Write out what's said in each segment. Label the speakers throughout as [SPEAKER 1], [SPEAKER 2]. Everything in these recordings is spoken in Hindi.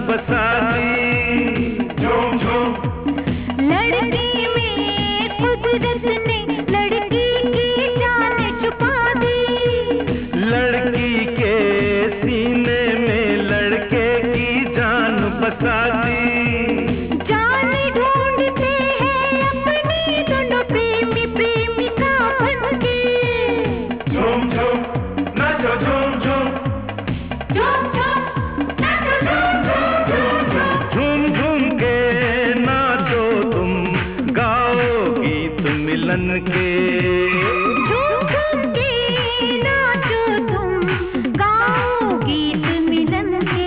[SPEAKER 1] बसा दी। झूम झूम
[SPEAKER 2] लड़की में कुदरत ने लड़की की जान छुपा दी।
[SPEAKER 1] लड़की के सीने में लड़के की जान बसा दी।
[SPEAKER 2] जान ढूंढते हैं अपनी दोनों प्रेमी प्रेमिका बनके।
[SPEAKER 1] झूम झूम नाचो झूम झूम,
[SPEAKER 2] झूम झूम नाचो झूम झूम।
[SPEAKER 1] झूम झूम के नाचो तुम, गाओ गीत मिलन के।
[SPEAKER 2] झूम झूम के नाचो तुम, गाओ गीत मिलन के।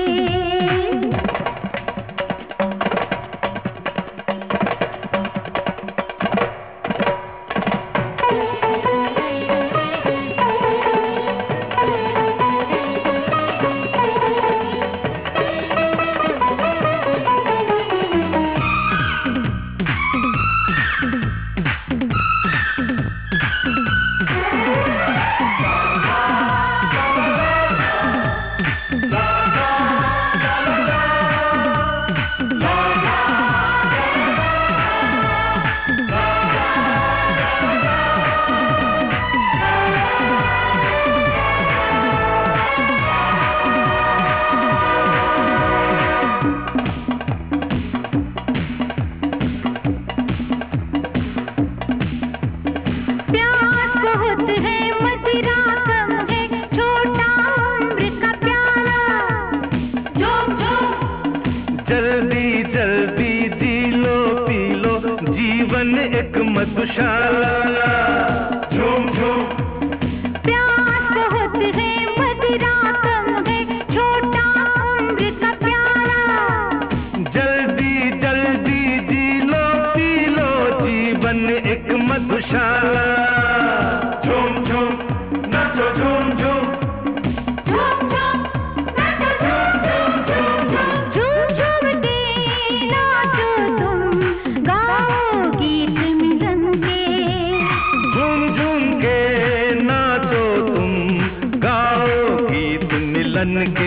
[SPEAKER 2] प्यास बहुत है, मदिरा कम है, छोटा उम्र का प्याला। झूम झूम
[SPEAKER 1] जल्दी जल्दी जी लो पी लो, जीवन एक मधुशाला। झूम झूम
[SPEAKER 2] प्यास बहुत है, मदिरा कम है, छोटा उम्र का प्याला।
[SPEAKER 1] जल्दी जल्दी जी लो पी लो, जीवन एक मधुशाला। झूम झूम नाचो झूम झूम,
[SPEAKER 2] झूम झूम नाचो झूम झूम। झूम झूम के नाचो तुम, गाओ गीत मिलन के।
[SPEAKER 1] झूम झूम के नाचो तुम, गाओ गीत मिलन के।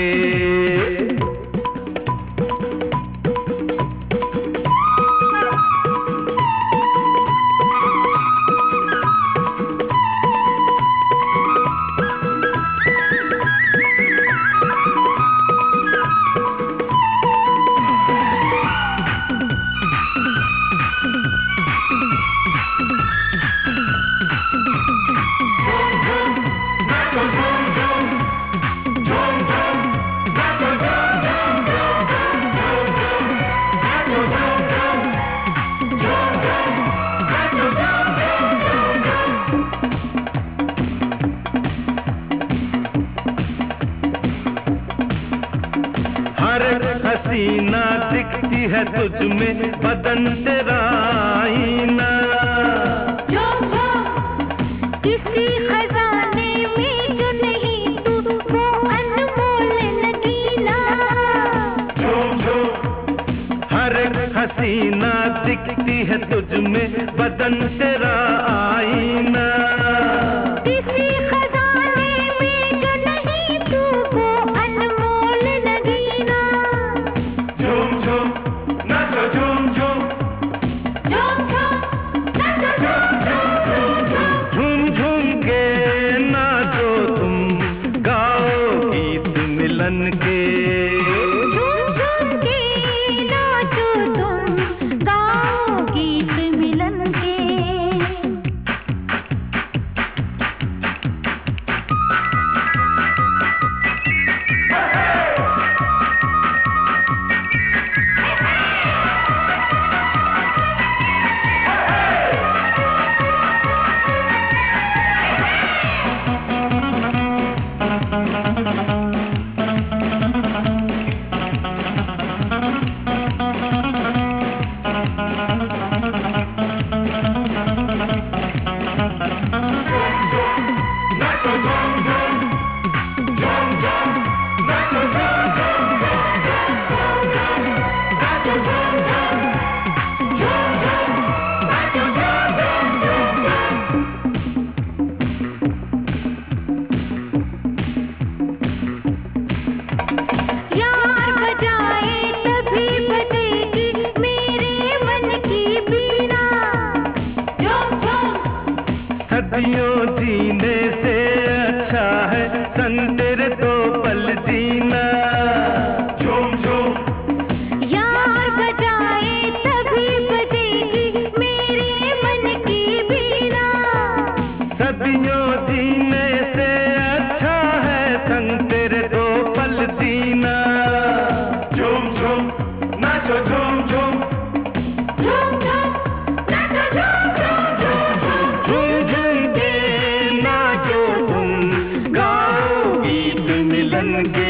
[SPEAKER 1] हर हसीना दिखती है तुझ में, बदन तेरा आईना।
[SPEAKER 2] झूम झूम किसी खजाने में जो नहीं तू, वो अनमोल नगीना।
[SPEAKER 1] झूम झूम हर हसीना दिखती है तुझ में, बदन तेरा आईना।
[SPEAKER 2] किसी खजाने में जो नहीं तू, वो अनमोल नगीना।
[SPEAKER 1] झूम झूम नाचो झूम झूम,
[SPEAKER 2] झूम झूम नाचो झूम झूम।
[SPEAKER 1] झूम झूम के नाचो तुम, गाओ गीत मिलन के।
[SPEAKER 2] झूम झूम के नाचो तुम, गाओ गीत मिलन के।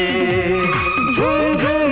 [SPEAKER 1] झूम झूम